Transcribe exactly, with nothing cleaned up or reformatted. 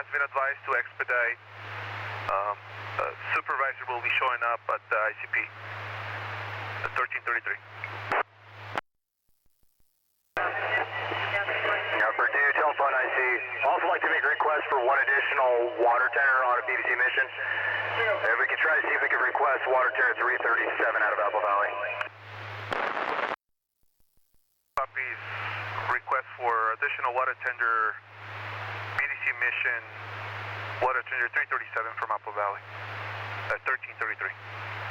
has been advised to expedite. Um, uh, supervisor will be showing up at the I C P at thirteen thirty-three. Purdue, telephone I C. Also like to make a request for one additional water tender on a B B C mission. If we can try to see if we can request water tender three thirty-seven out of Apple Valley. Copies. Request for additional water tender B D C mission water tender three thirty-seven from Apple Valley at thirteen thirty-three.